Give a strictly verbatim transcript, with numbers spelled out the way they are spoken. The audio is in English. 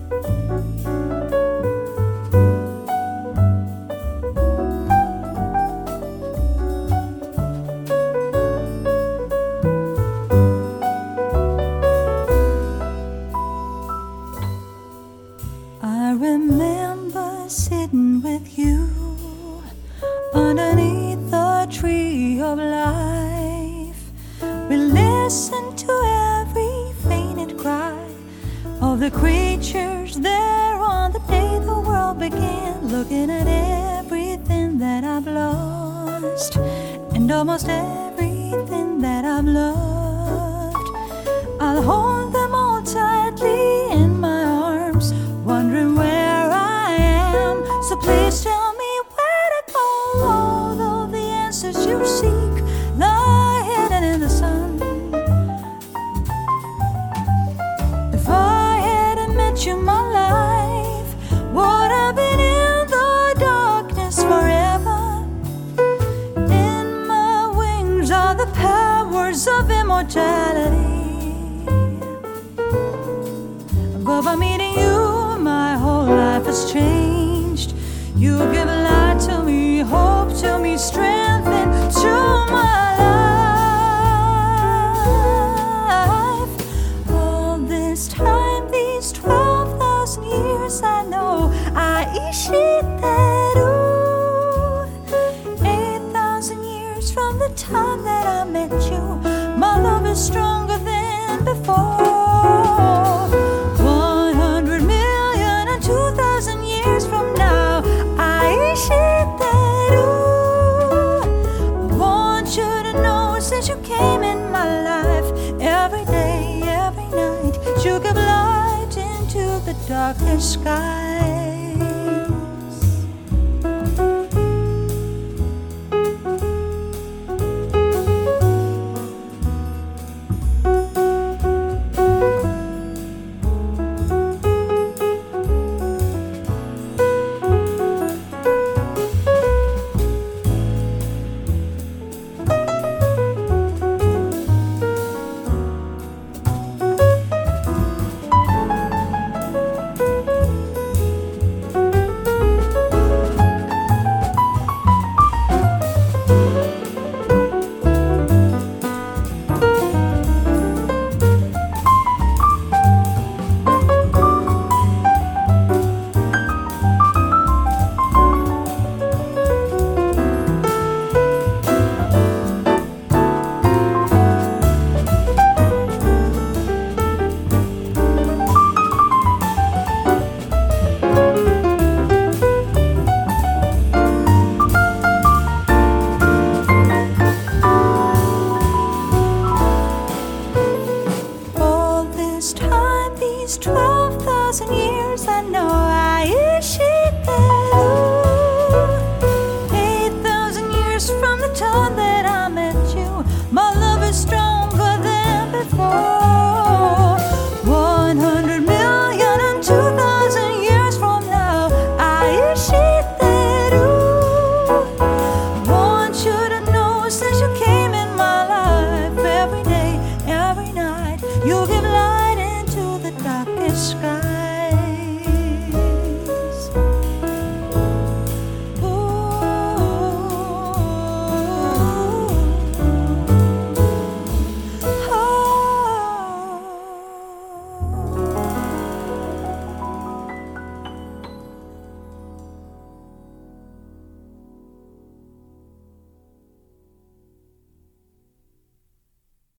I remember sitting with you underneath the tree of life. We listened to every fainted cry of the creatures there on the day the world began. Looking at everything that I've lost and almost everything that I've loved. I'll hold them all tightly in my arms, wondering where I am. So please tell me where to go. Although the answers you seek lie hidden in the sun. If I hadn't met you, my life would have been in the darkness forever. In my wings are the powers of immortality. But by meeting you, my whole life has changed. You give light to me, hope to me, strength into my life. All this time, these twelve thousand years, I know Aishiteru. Eight thousand years from the time that I met you, my love is stronger than before. Since you came in my life, every day, every night, you give light into the darkest skies. These twelve thousand years, I know I issue